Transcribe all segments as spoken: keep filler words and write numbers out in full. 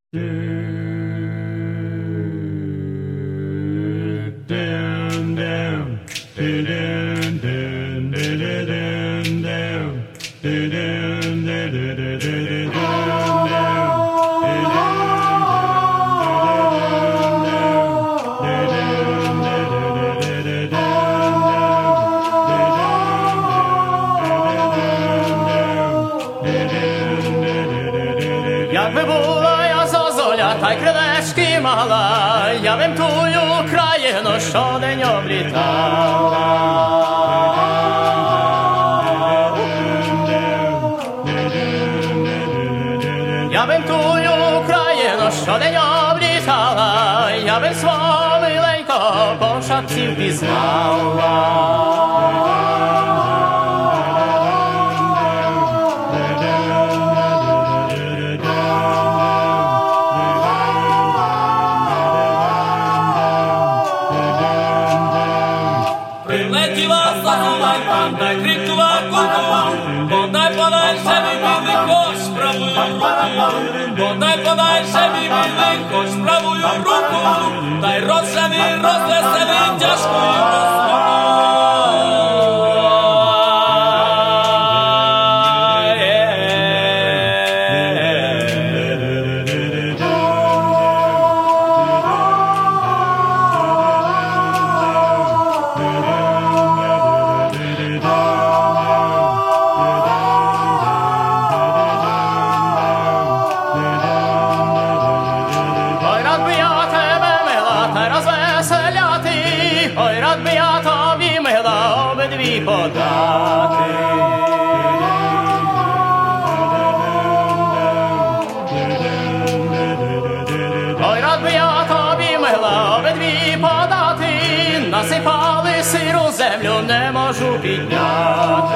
Якби була я зозуля, та й крилечки мала, я б тую країну щодень облітала. Я б тую країну щодень облітала, я б свого миленького по шапці впізнала. Прилетіла зозуленька, та й крикнула ку-ку, подай подальше мій милий хоч правою руку, подай подальше мій милий хоч правою руку, та й розжеви, розвесели тяжкою розлуку. Ой, рад би я тобі мила обидві подати. Ой, рад би я тобі мила обидві подати, насипали сиру землю, не можу підняти.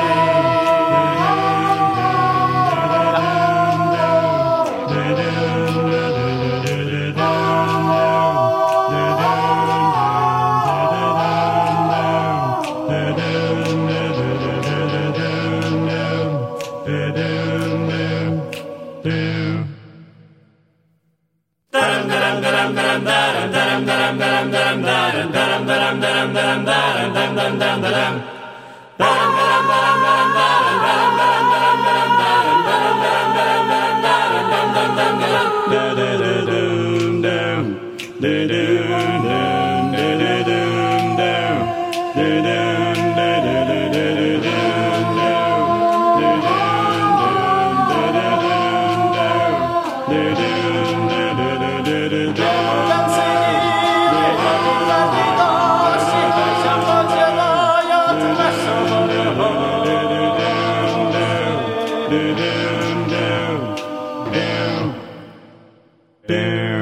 Down.